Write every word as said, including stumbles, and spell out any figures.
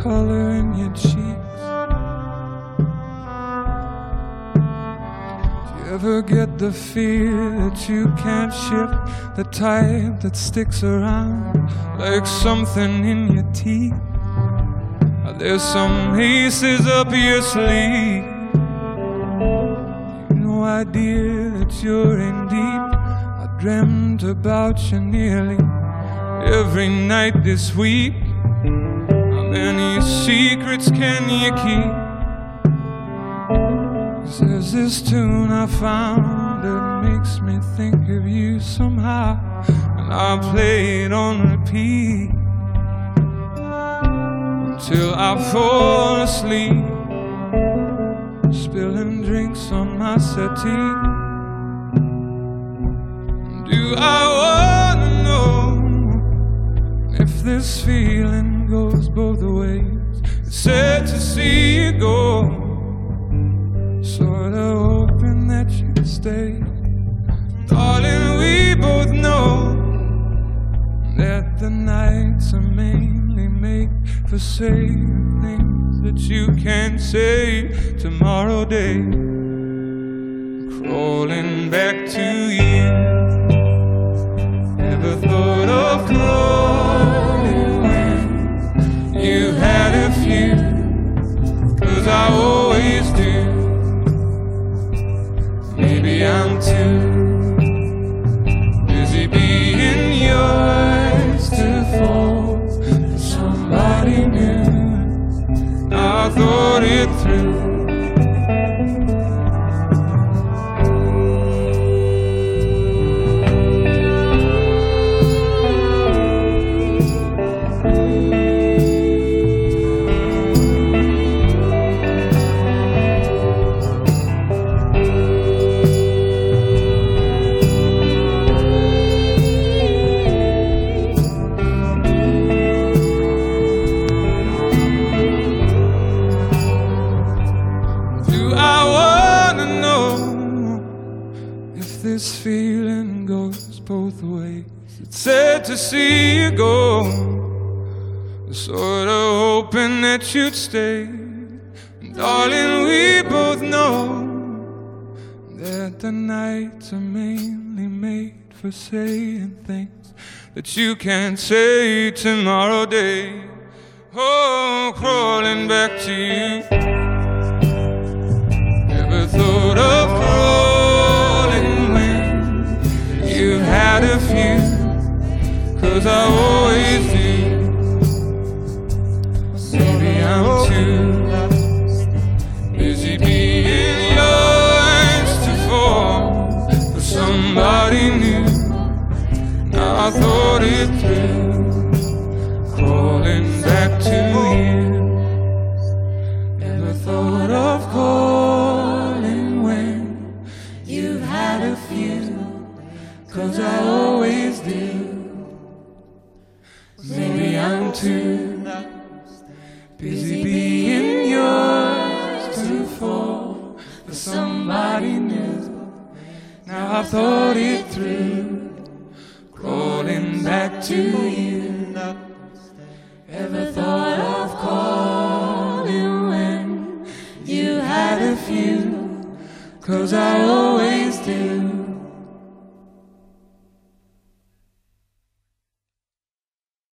color in your cheeks? Do you ever get the fear that you can't shift, the type that sticks around like something in your teeth? Are there some aces up your sleeve? You've no idea that you're in deep. I dreamt about you nearly every night this week. How many secrets can you keep? 'Cause there's this tune I found that makes me think of you somehow, and I play it on repeat till I fall asleep, spilling drinks on my settee. Do I wanna know if this feeling goes both ways? It's sad to see you go, sorta hoping that you'd stay. Darling, we both know that the nights are mainly made for saying things that you can't say tomorrow day. Crawling back to you, never thought of crawling when you had a few, 'cause I always do. Maybe I'm too busy being yours to fall for somebody new. I thought it through. This feeling goes both ways. It's sad to see you go, sorta hoping that you'd stay. And darling, we both know that the nights are mainly made for saying things that you can't say tomorrow day. Oh, crawling back to you, never thought of crawling when you had a few, 'cause I always do. Maybe I'm too busy being yours to fall for somebody new. Now I thought it through, crawling back to you. Never thought of calling when you've had a few, 'cause I always do. Maybe I'm too busy being yours to fall for somebody new. Now I've thought it through, crawling back to you. Ever thought of calling when you had a few, 'cause I always do.